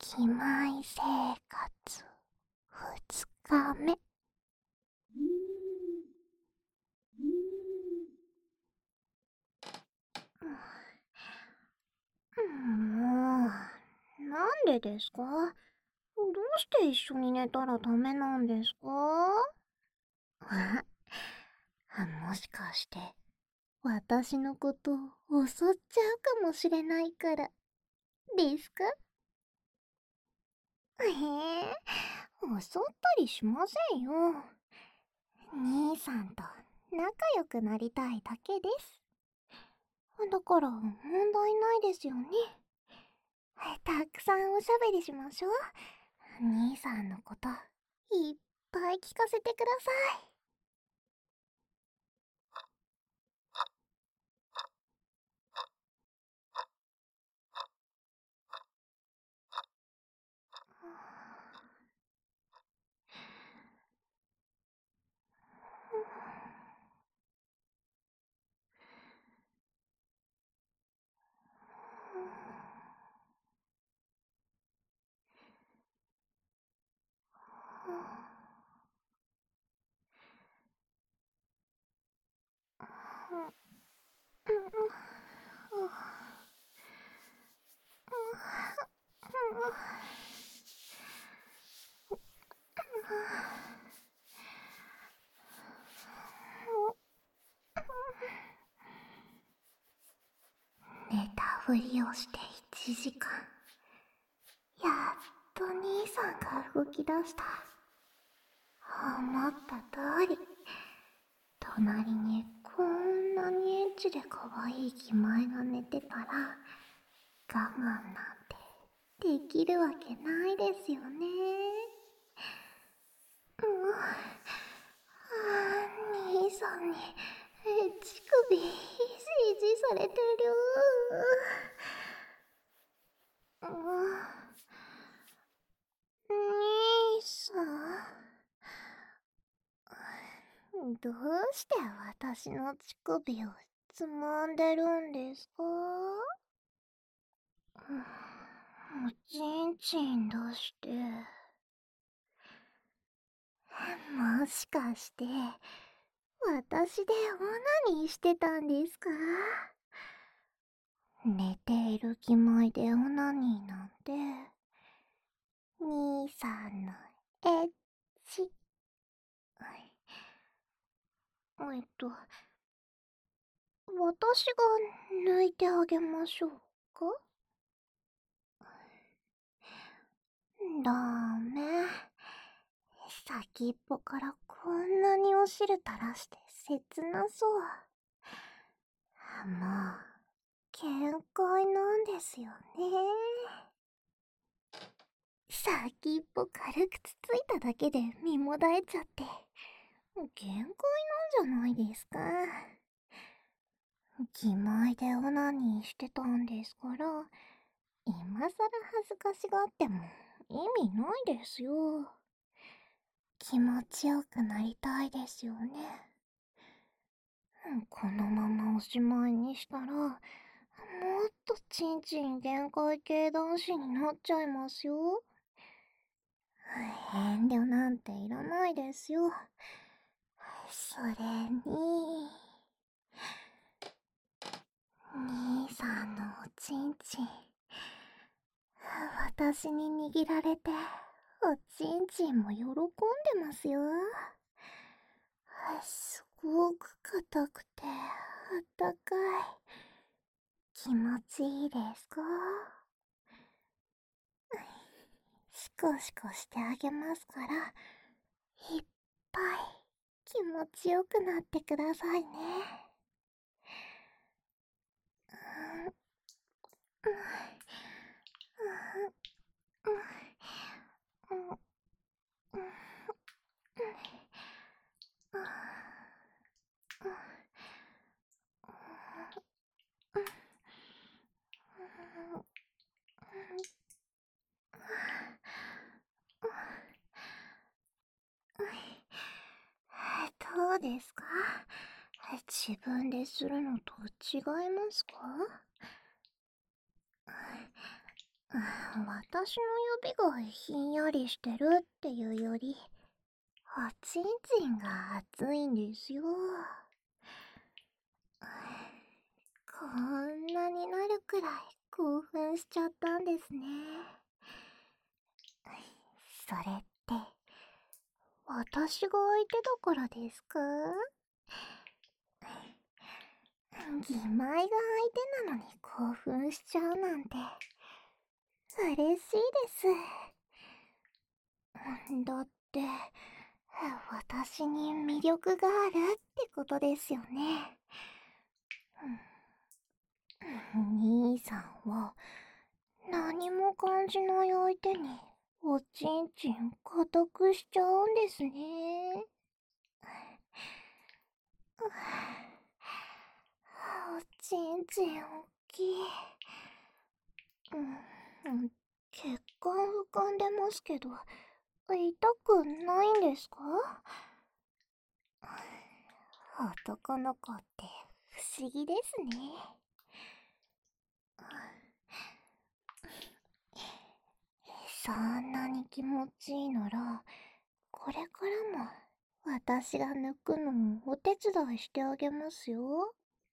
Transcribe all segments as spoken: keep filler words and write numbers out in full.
気前生活ふつかめ。もう、なんでですか？どうして一緒に寝たらダメなんですか？あ、もしかして、私のこと襲っちゃうかもしれないからですか？へえ、襲ったりしませんよ。兄さんと仲良くなりたいだけです。だから問題ないですよね。たくさんおしゃべりしましょう。兄さんのこといっぱい聞かせてください。寝たふりをしていちじかん。やっと兄さんが動き出した。思った通り、隣にこんなにエッチで可愛い気前が寝てたら、我慢なんてできるわけないですよね。うん、あー兄さんに乳首いじいじされてる。うん、兄さん、どうして私の乳首をつまんでるんですか？おちんちん出して。もしかして、私でオナニーしてたんですか？寝ている気前でオナニーなんて、兄さんのエッチ。えっと、私が抜いてあげましょうか？ダメ。先っぽからこんなにお汁垂らして切なそう。もう、限界なんですよね。先っぽ軽くつついただけで身もだえちゃって、限界なんじゃないですか。気前でオナニーしてたんですから、今さら恥ずかしがっても意味ないですよ。気持ちよくなりたいですよね。このままおしまいにしたら、もっとちんちん限界系男子になっちゃいますよ。遠慮なんていらないですよ。それに、兄さんのおちんちん、私に握られて、おちんちんも喜んでますよ。すごく硬くて、あったかい。気持ちいいですか？シコシコしてあげますから、いっぱい気持ちよくなってくださいね。どうですか？自分でするのと違いますか？ 私の指がひんやりしてるっていうより、おちんちんが熱いんですよ。こんなになるくらい興奮しちゃったんですね。それって、私が相手だからですか？義妹が相手なのに興奮しちゃうなんて、嬉しいです。だって、私に魅力があるってことですよね。兄さんは、何も感じない相手に、おちんちん固くしちゃうんですね。おちんちんおっきい。うん、血管浮かんでますけど、痛くないんですか？男の子って不思議ですね。そんなに気持ちいいなら、これからも私が抜くのをお手伝いしてあげますよ。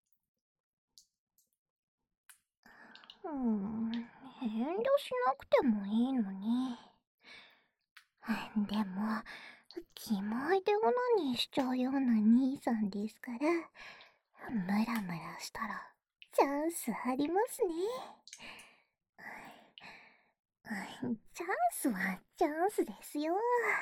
うーん、遠慮しなくてもいいのに。でも、気前でオナニーしちゃうような兄さんですから、ムラムラしたらチャンスありますね。チャンスはチャンスですよ。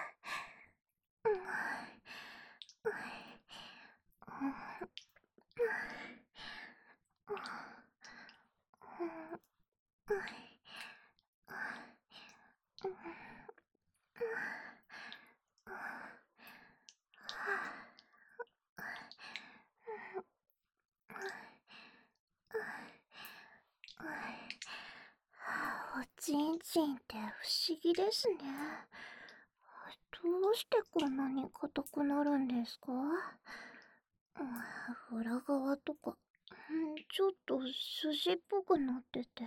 おちんちんって不思議ですね。どうしてこんなに硬くなるんですか？裏側とか、ちょっと筋っぽくなってて。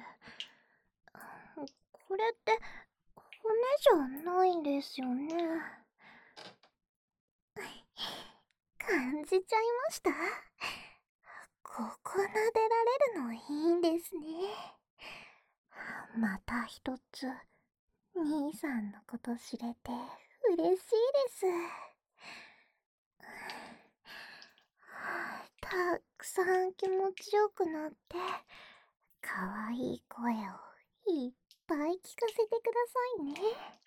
これって骨じゃないんですよね。感じちゃいました？ここ撫でられるのいいんですね。また一つ、兄さんのこと知れて嬉しいです。たくさん気持ちよくなって、かわいい声をいっぱい聞かせてくださいね。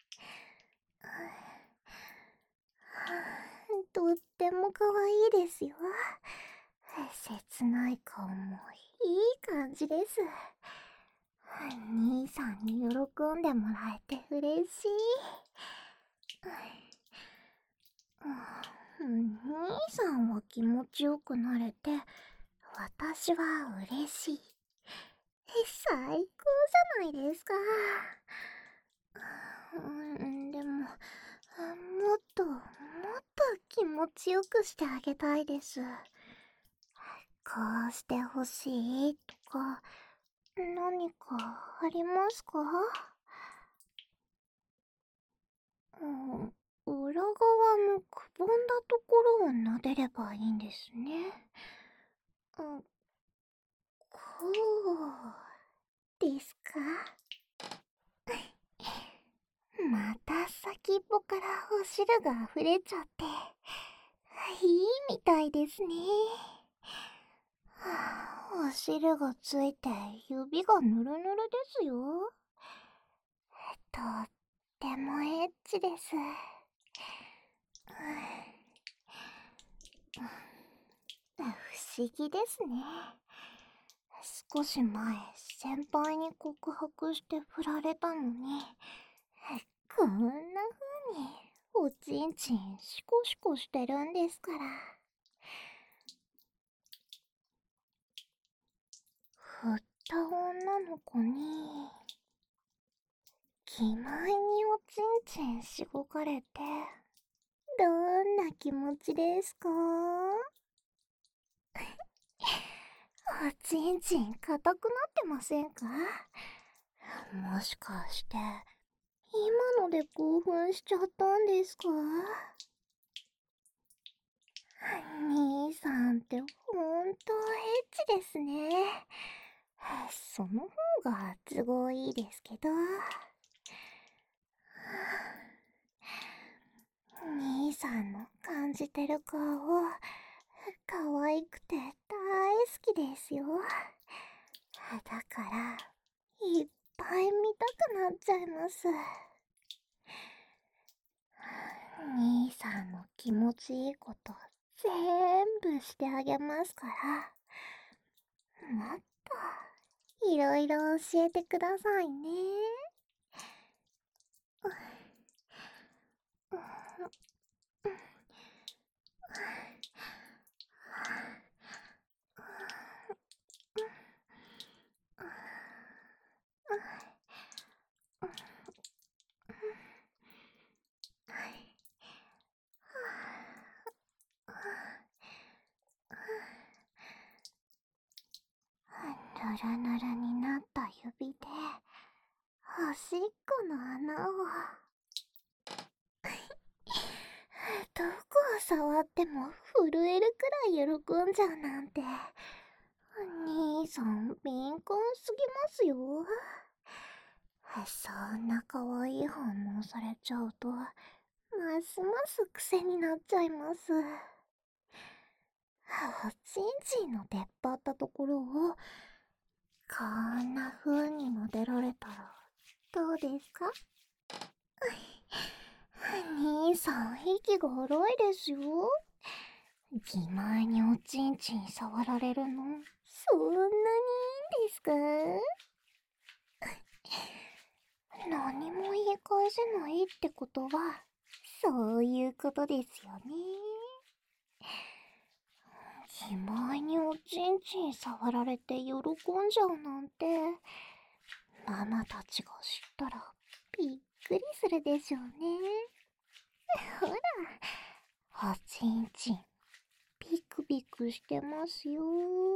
とってもかわいいですよ。切ない顔もいい感じです。兄さんに喜んでもらえて嬉しい。兄さんは気持ちよくなれて、私は嬉しい。最高じゃないですか。うん、でも、もっともっと気持ちよくしてあげたいです。こうしてほしいとか、何かありますか？うん、裏側のくぼんだところを撫でればいいんですね。うん、こうですか？また先っぽからお汁が溢れちゃって、いいみたいですね。お汁がついて指がぬるぬるですよ。とってもエッチです。不思議ですね。少し前、先輩に告白して振られたのに、こんな風におちんちんシコシコしてるんですから。振った女の子に、気前におちんちんしごかれて、どんな気持ちですか？おちんちん硬くなってませんか？ もしかして、今ので興奮しちゃったんですか？兄さんってほんとエッチですね。その方が都合いいですけど。兄さんの感じてる顔、可愛くて大好きですよ。だから、いっぱい見たくなっちゃいます。兄さんの気持ちいいこと全部してあげますから、もっといろいろ教えてくださいね。ぬるぬるになった指で、おしっこの穴をどこを触っても震えるくらい喜んじゃうなんて、兄さん敏感すぎますよ。そんな可愛い反応されちゃうと、ますます癖になっちゃいます。おちんちんの出っ張ったところを、こんな風に撫でられたら、どうですか？兄さん、息が荒いですよ。気前におちんちん触られるの、そんなにいいんですか？何も言い返せないってことは、そういうことですよね。気前におちんちん触られて喜んじゃうなんて、ママたちが知ったらびっくりするでしょうね。ほら、おちんちん、ピクピクしてますよ。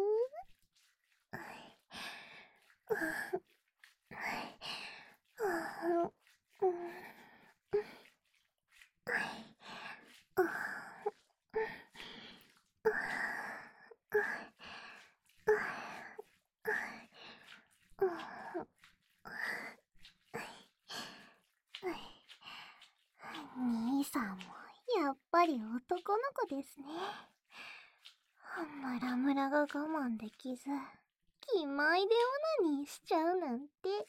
兄さんもやっぱり男の子ですね。ムラムラが我慢できず、気前でオナニーしちゃうなんて。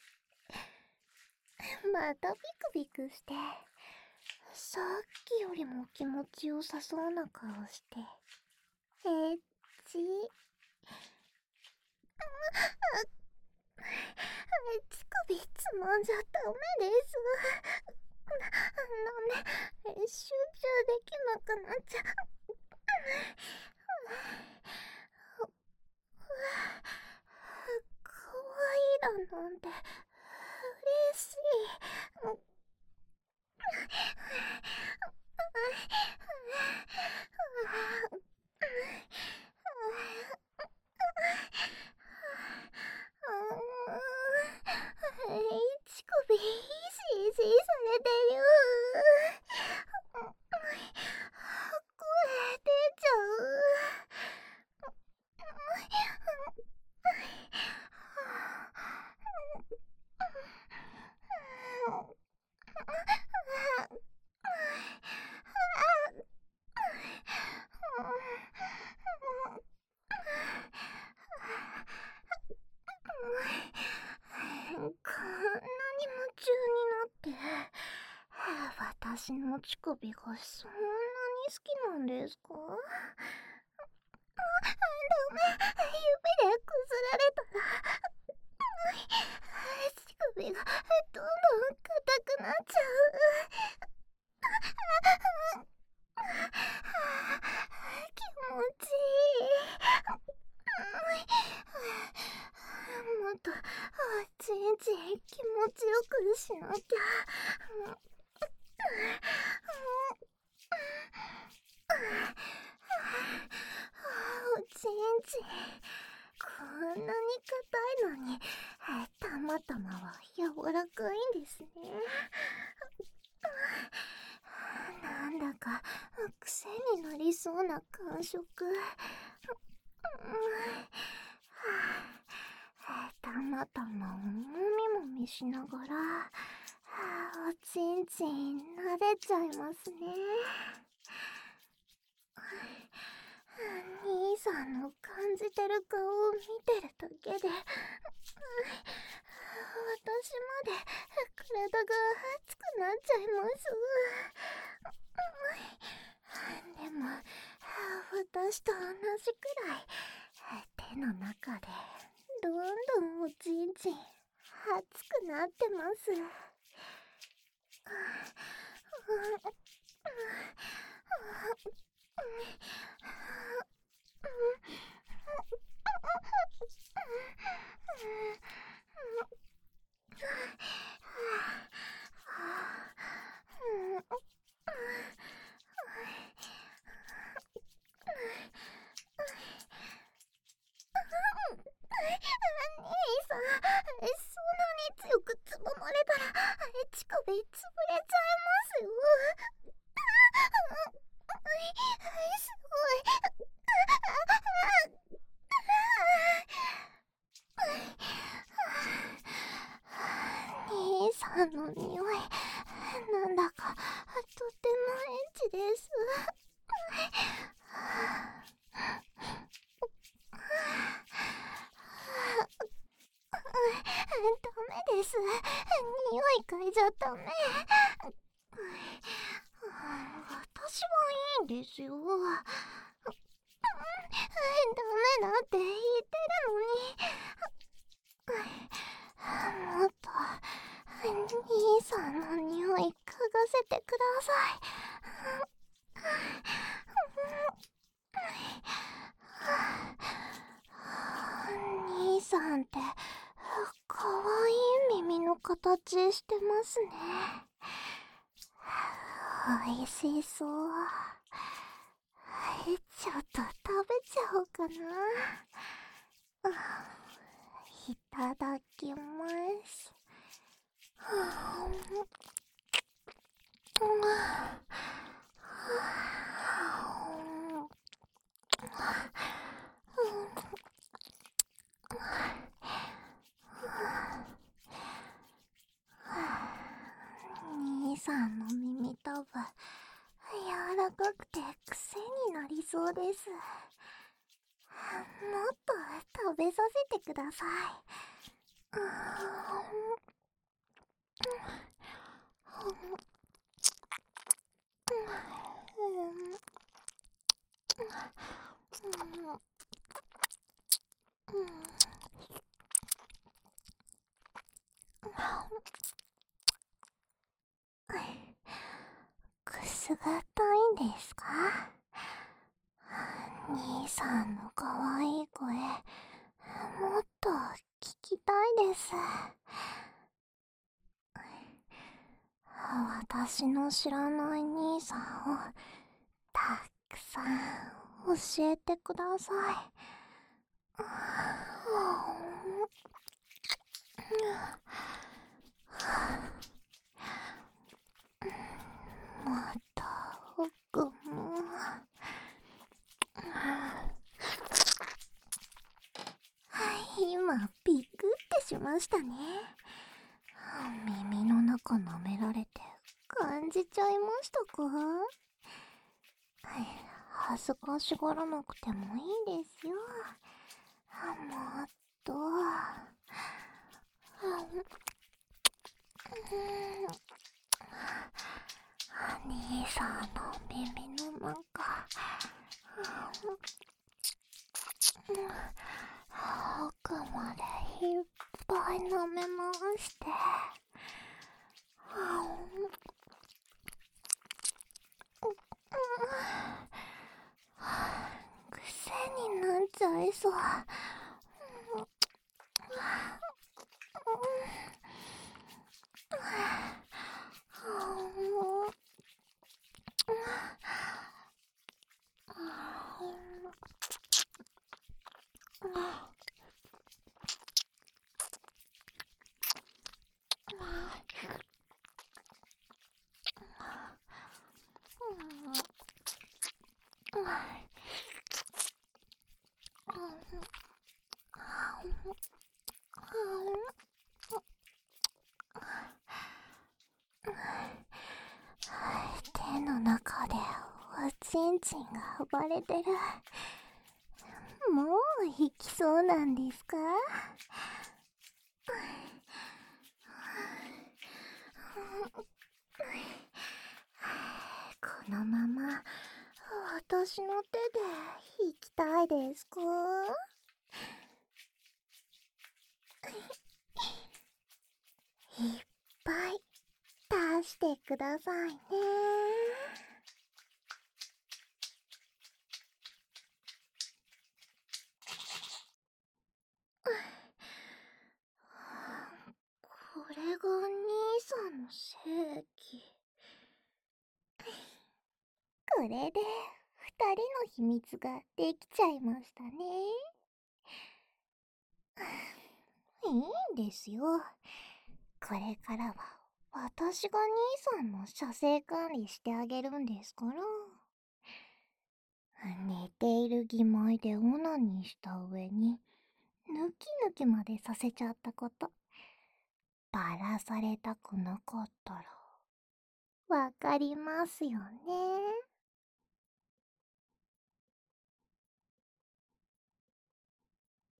またピクピクして、さっきよりも気持ちよさそうな顔して、エッチ。乳首つまんじゃダメです。ダメ、集中できなくなっちゃう。かわいいだなんて嬉しい。乳首いいしいしされてる。声出ちゃう。こんなに夢中になって、私の乳首がそんなに好きなんですか？ダメ、指でこすられたら、乳首がどんどん硬くなっちゃう。気持ちいい。もっとおちんちん気持ちよくしなきゃ。おちんちんこんなに硬いのに、たまたまは柔らかいんですね。なんだか癖になりそうな感触。たまたまをもみもみしながら、おちんちん撫でちゃいますね。兄さんの感じてる顔を見てるだけで、私まで体が熱くなっちゃいます。でも、私と同じくらい手の中でどんどんおちんちん熱くなってます。兄さん、そんなに強くつままれたら乳首潰れちゃいますよ。すごい。兄さんの匂い、なんだかとてもエッチです。ダメです。匂い嗅いじゃダメ。私はいいんですよ。ダメだって言ってるのに。もっと兄さんの匂い嗅がせてください。兄さんってかわいい耳の形してますね。おいしそう。ちょっと食べちゃおうかな。いただきます。兄さんの耳たぶ柔らかくて癖になりそうです。もっと食べさせてください。くすぐったいんですか？兄さんのかわいい声、もっと聞きたいです。私の知らない兄さんをたくさん教えてください。また奥も。今ビクってしましたね。耳の中舐められて感じちゃいましたか？恥ずかしがらなくてもいいですよ。もっと。兄さんの耳の中、奥までいっぱい舐め回して、癖になっちゃいそう。 センチンが暴れてる。もう行きそうなんですか？このまま私の手で引きたいですか？いっぱい出してくださいね。これが兄さんの正義。これで二人の秘密ができちゃいましたね。いいんですよ。これからは私が兄さんの射精管理してあげるんですから。寝ている義妹でオナニーした上に抜き抜きまでさせちゃったこと、バラされたくなかったらわかりますよね。